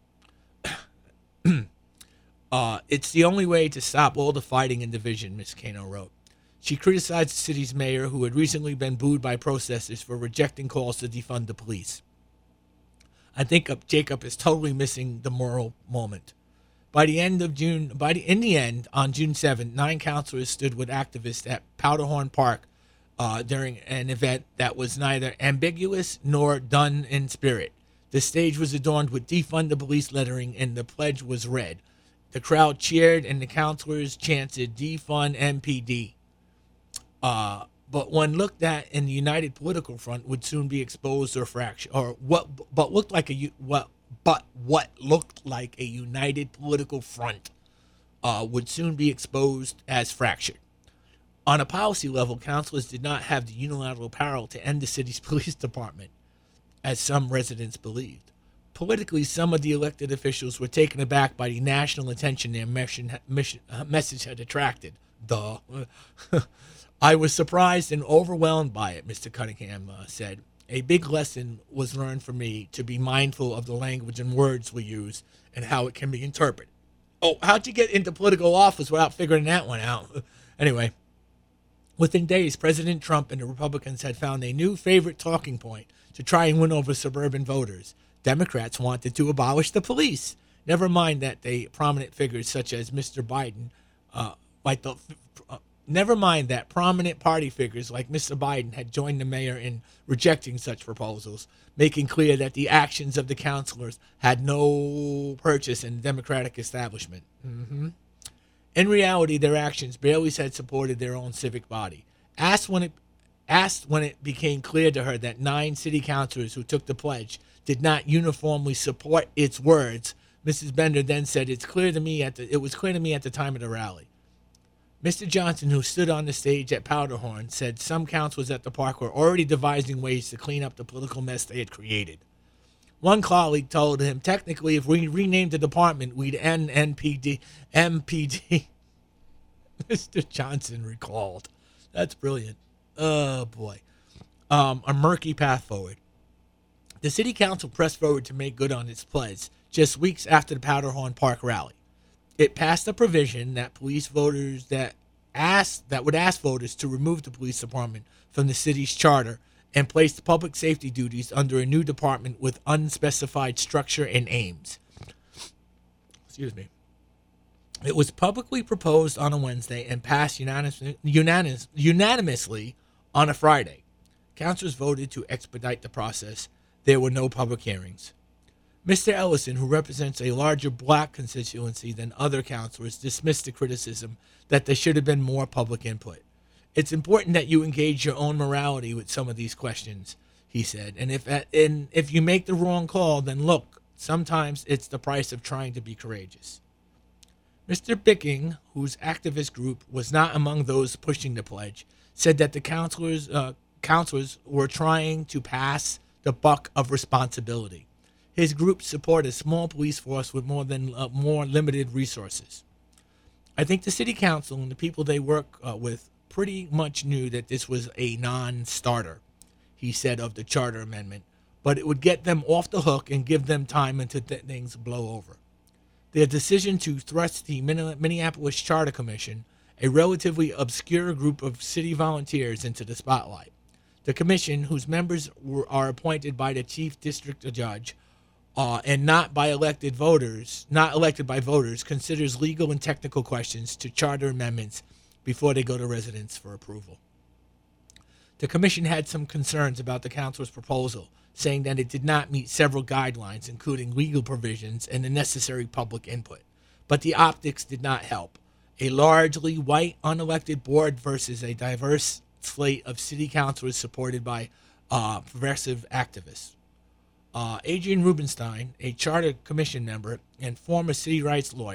It's the only way to stop all the fighting and division, Ms. Cano wrote. She criticized the city's mayor, who had recently been booed by protesters for rejecting calls to defund the police. I think Jacob is totally missing the moral moment. On June 7, 9 counselors stood with activists at Powderhorn Park during an event that was neither ambiguous nor done in spirit. The stage was adorned with defund the police lettering, and the pledge was read. The crowd cheered, and the counselors chanted defund MPD. But when looked at in the united political front would soon be exposed or fractured, or what looked like a united political front would soon be exposed as fractured. On a policy level, councilors did not have the unilateral power to end the city's police department, as some residents believed. Politically, some of the elected officials were taken aback by the national attention their message had attracted. I was surprised and overwhelmed by it, Mr. Cunningham said. A big lesson was learned for me to be mindful of the language and words we use and how it can be interpreted. Oh, how'd you get into political office without figuring that one out? Anyway, within days, President Trump and the Republicans had found a new favorite talking point to try and win over suburban voters. Democrats wanted to abolish the police. Never mind that prominent figures such as Mr. Biden, Never mind that prominent party figures like Mr. Biden had joined the mayor in rejecting such proposals, making clear that the actions of the councilors had no purchase in the Democratic establishment. In reality, their actions barely had supported their own civic body. Asked when it became clear to her that 9 city councilors who took the pledge did not uniformly support its words, Mrs. Bender then said, it was clear to me at the time of the rally. Mr. Johnson, who stood on the stage at Powderhorn, said some councilors at the park were already devising ways to clean up the political mess they had created. One colleague told him, technically, if we renamed the department, we'd end MPD. Mr. Johnson recalled. That's brilliant. Oh, boy. A murky path forward. The city council pressed forward to make good on its pledge just weeks after the Powderhorn Park rally. It passed a provision that would ask voters to remove the police department from the city's charter and place public safety duties under a new department with unspecified structure and aims. Excuse me. It was publicly proposed on a Wednesday and passed unanimously on a Friday. Councilors voted to expedite the process. There were no public hearings. Mr. Ellison, who represents a larger black constituency than other councilors, dismissed the criticism that there should have been more public input. It's important that you engage your own morality with some of these questions, he said. And if you make the wrong call, then look, sometimes it's the price of trying to be courageous. Mr. Bicking, whose activist group was not among those pushing the pledge, said that the councilors were trying to pass the buck of responsibility. His group support a small police force with more limited resources. I think the city council and the people they work with pretty much knew that this was a non-starter, he said of the charter amendment, but it would get them off the hook and give them time until things blow over. Their decision to thrust the Minneapolis Charter Commission, a relatively obscure group of city volunteers, into the spotlight. The commission, whose members are appointed by the chief district judge, and not elected by voters, considers legal and technical questions to charter amendments before they go to residents for approval. The commission had some concerns about the council's proposal, saying that it did not meet several guidelines, including legal provisions and the necessary public input. But the optics did not help. A largely white, unelected board versus a diverse slate of city councilors supported by progressive activists. Adrian Rubenstein, a charter commission member and former city rights lawyer,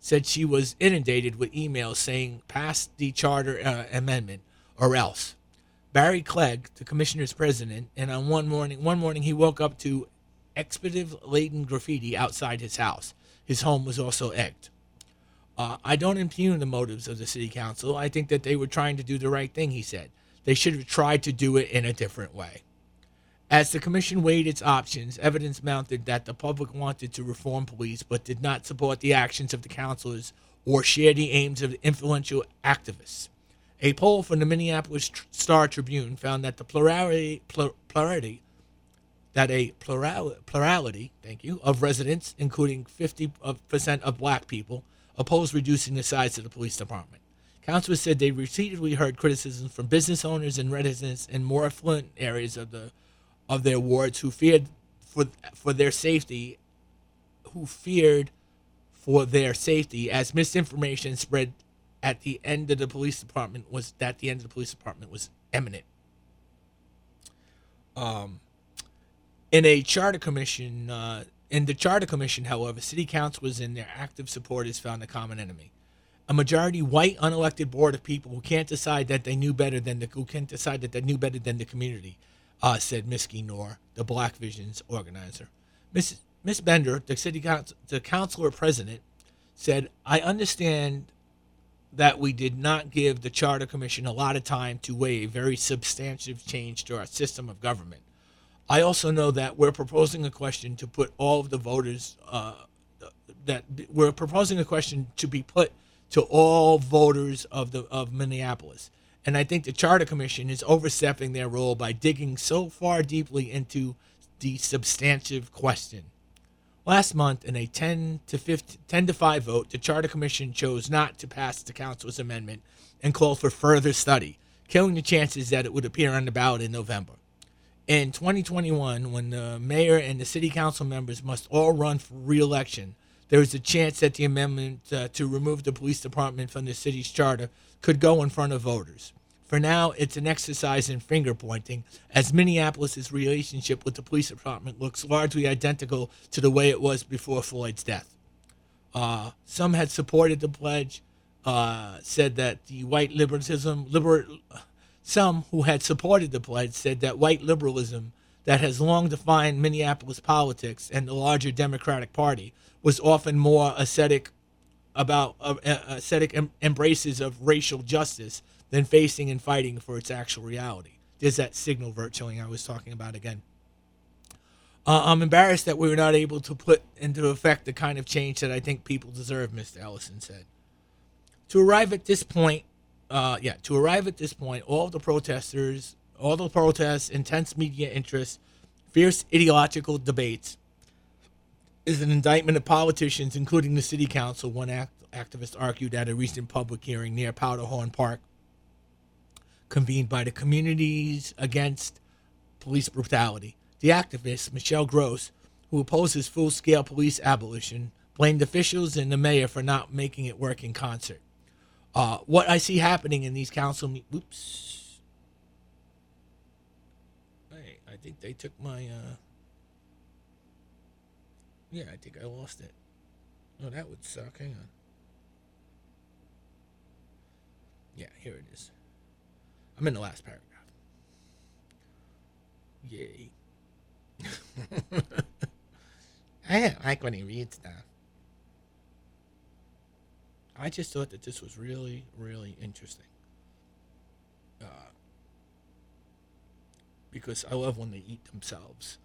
said she was inundated with emails saying pass the charter amendment or else. Barry Clegg, the commissioner's president, and on one morning he woke up to expletive-laden graffiti outside his house. His home was also egged. I don't impugn the motives of the city council. I think that they were trying to do the right thing, he said. They should have tried to do it in a different way. As the commission weighed its options, evidence mounted that the public wanted to reform police but did not support the actions of the councilors or share the aims of the influential activists. A poll from the Minneapolis Star Tribune found that the plurality of residents, including 50% of black people, opposed reducing the size of the police department. Councilors said they repeatedly heard criticisms from business owners and residents in more affluent areas of their wards who feared for their safety as misinformation spread at the end of the police department was imminent. In the charter commission, however, city councilors and their active supporters found a common enemy. A majority white unelected board of people who can't decide that they knew better than the community, said Miski Noor, the Black Visions organizer. Miss Bender, the councilor president, said, "I understand that we did not give the Charter Commission a lot of time to weigh a very substantive change to our system of government. I also know that we're proposing a question to put all of the voters, to be put to all voters of Minneapolis. And I think the Charter Commission is overstepping their role by digging so far deeply into the substantive question." Last month, in a 10 to 5 vote, the Charter Commission chose not to pass the council's amendment and called for further study, killing the chances that it would appear on the ballot in November. In 2021, when the mayor and the city council members must all run for re-election, there is a chance that the amendment to remove the police department from the city's charter could go in front of voters. For now, it's an exercise in finger-pointing, as Minneapolis' relationship with the police department looks largely identical to the way it was before Floyd's death. Some had supported the pledge, said that the some who had supported the pledge said that white liberalism that has long defined Minneapolis politics and the larger Democratic Party was often more ascetic embraces of racial justice than facing and fighting for its actual reality. There's that signal virtuing I was talking about again. I'm embarrassed that we were not able to put into effect the kind of change that I think people deserve, Mr. Ellison said. To arrive at this point, all the protests, intense media interest, fierce ideological debates is an indictment of politicians, including the city council, one activist argued at a recent public hearing near Powderhorn Park, convened by the Communities Against Police Brutality. The activist, Michelle Gross, who opposes full-scale police abolition, blamed officials and the mayor for not making it work in concert. What I see happening in these council meetings... Hey, I think they took my... Yeah, I think I lost it. Oh, that would suck. Hang on. Yeah, here it is. I'm in the last paragraph. Yay. I don't like when he reads stuff. I just thought that this was really, really interesting. Because I love when they eat themselves.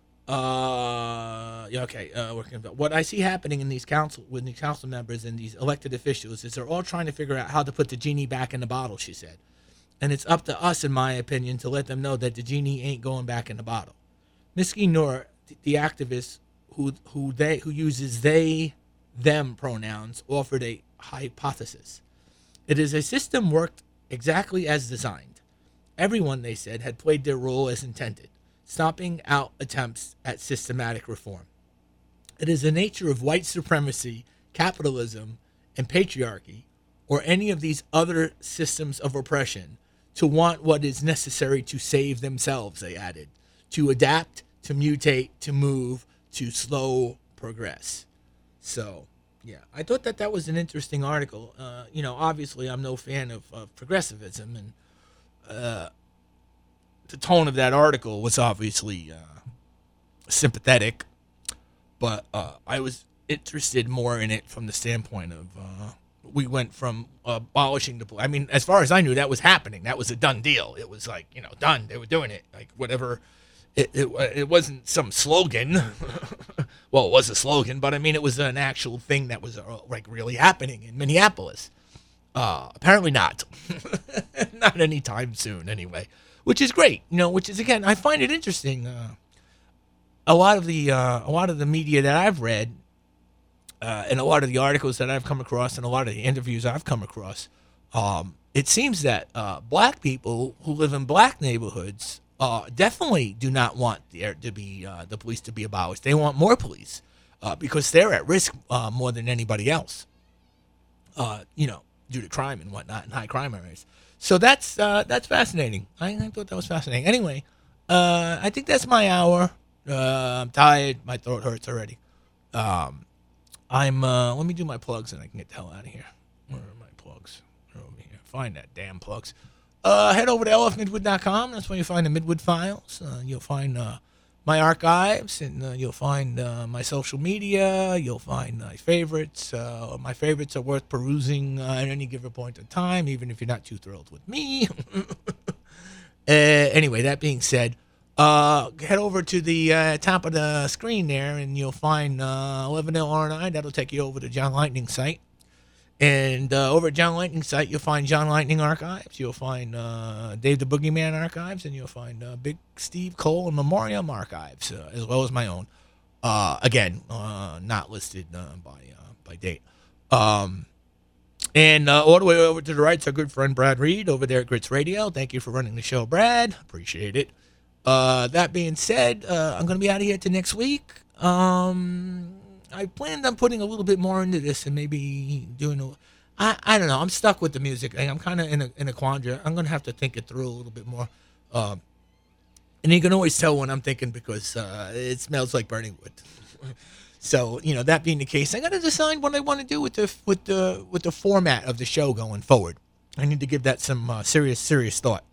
What I see happening in these council members and these elected officials is they're all trying to figure out how to put the genie back in the bottle, she said. And it's up to us, in my opinion, to let them know that the genie ain't going back in the bottle. Miski Noor, the activist who uses they, them pronouns, offered a hypothesis. It is a system worked exactly as designed. Everyone, they said, had played their role as intended, stomping out attempts at systematic reform. It is the nature of white supremacy, capitalism, and patriarchy, or any of these other systems of oppression, to want what is necessary to save themselves, they added, to adapt, to mutate, to move, to slow progress. So, Yeah, I thought that was an interesting article. Obviously, I'm no fan of progressivism, and the tone of that article was obviously sympathetic, but I was interested more in it from the standpoint of we went from abolishing the police. I mean, as far as I knew, that was happening. That was a done deal. It was like, done. They were doing it. Like, whatever. It wasn't some slogan. Well, it was a slogan, but I mean, it was an actual thing that was like really happening in Minneapolis. Apparently not. Not anytime soon, anyway. Which is great. Which is, again, I find it interesting. A lot of the media that I've read, and a lot of the articles that I've come across, and a lot of the interviews I've come across, it seems that black people who live in black neighborhoods definitely do not want there to be the police to be abolished. They want more police because they're at risk more than anybody else. Due to crime and whatnot and high crime areas. So that's fascinating. I thought that was fascinating. Anyway, I think that's my hour. I'm tired. My throat hurts already. Let me do my plugs and I can get the hell out of here. Where are my plugs? They're over here. Find that damn plugs. Head over to lfmidwood.com. That's where you find the Midwood Files. You'll find my archives, and you'll find my social media. You'll find my favorites. My favorites are worth perusing at any given point in time, even if you're not too thrilled with me. Anyway, that being said, head over to the top of the screen there, and you'll find 11LR9. That'll take you over to John Lightning's site. And over at John Lightning's site, you'll find John Lightning Archives. You'll find Dave the Boogeyman Archives. And you'll find Big Steve Cole and Memoriam Archives, as well as my own. Again, not listed by date. And all the way over to the right is our good friend Brad Reed over there at Grits Radio. Thank you for running the show, Brad. Appreciate it. That being said, I'm going to be out of here till next week. I planned on putting a little bit more into this and maybe doing I don't know. I'm stuck with the music. I'm kind of in a quandary. I'm going to have to think it through a little bit more. And you can always tell when I'm thinking because it smells like burning wood. So, that being the case, I got to decide what I want to do with the format of the show going forward. I need to give that some serious thought.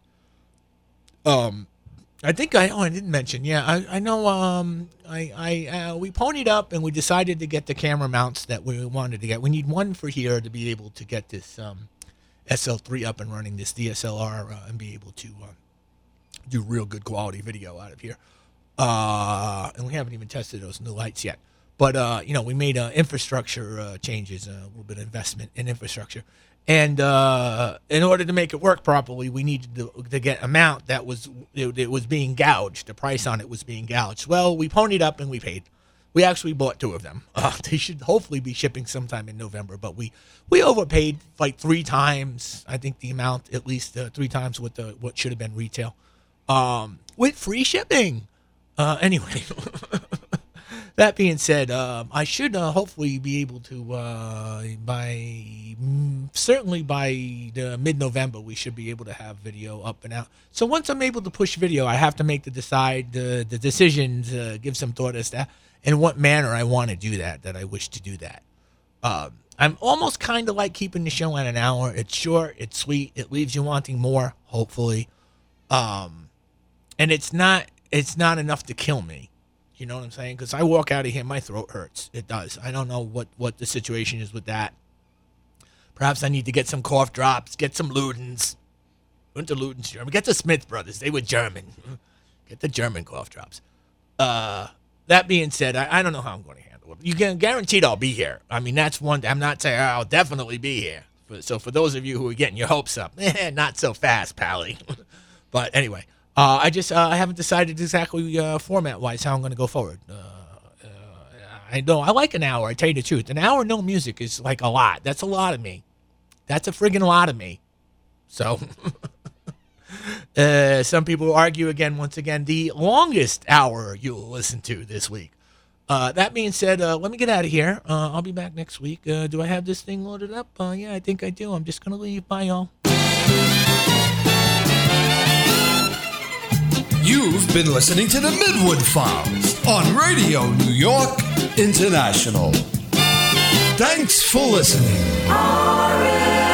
I think I didn't mention. Yeah, I know. We ponied up and we decided to get the camera mounts that we wanted to get. We need one for here to be able to get this SL3 up and running, this DSLR, and be able to do real good quality video out of here. And we haven't even tested those new lights yet. But we made infrastructure changes, a little bit of investment in infrastructure. And in order to make it work properly, we needed to get a mount that was being gouged. The price on it was being gouged. Well, we ponied up and we paid. We actually bought 2 of them. They should hopefully be shipping sometime in November. But we overpaid like 3 times. I think the amount, at least 3 times what should have been retail, with free shipping. Anyway. That being said, I should hopefully be able to, certainly by the mid-November, we should be able to have video up and out. So once I'm able to push video, I have to make the decision to give some thought as to in what manner I want to do that I wish to do that. I'm almost kind of like keeping the show at an hour. It's short, it's sweet, it leaves you wanting more, hopefully. And it's not enough to kill me. You know what I'm saying? Because I walk out of here, my throat hurts. It does. I don't know what the situation is with that. Perhaps I need to get some cough drops, get some Ludens. Went to Luden's German. Get the Smith Brothers. They were German. Get the German cough drops. That being said, I don't know how I'm going to handle it. You can guaranteed I'll be here. I mean, that's one. I'm not saying I'll definitely be here. So for those of you who are getting your hopes up, not so fast, Pally. But anyway. I haven't decided exactly format-wise how I'm going to go forward. I know I like an hour, I tell you the truth. An hour no music is like a lot. That's a lot of me. That's a friggin' lot of me. So, some people argue once again, the longest hour you'll listen to this week. That being said, let me get out of here. I'll be back next week. Do I have this thing loaded up? Yeah, I think I do. I'm just going to leave. Bye, y'all. You've been listening to the Midwood Files on Radio New York International. Thanks for listening.